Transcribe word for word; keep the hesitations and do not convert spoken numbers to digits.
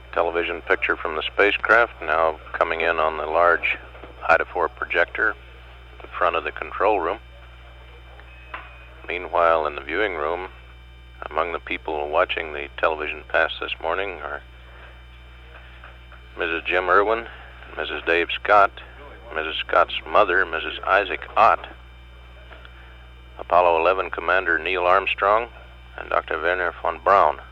television picture from the spacecraft now coming in on the large Ida four projector in front of the control room. Meanwhile, in the viewing room, among the people watching the television pass this morning are Missus Jim Irwin, Missus Dave Scott, Missus Scott's mother, Missus Isaac Ott, Apollo eleven Commander Neil Armstrong, and Doctor Werner von Braun.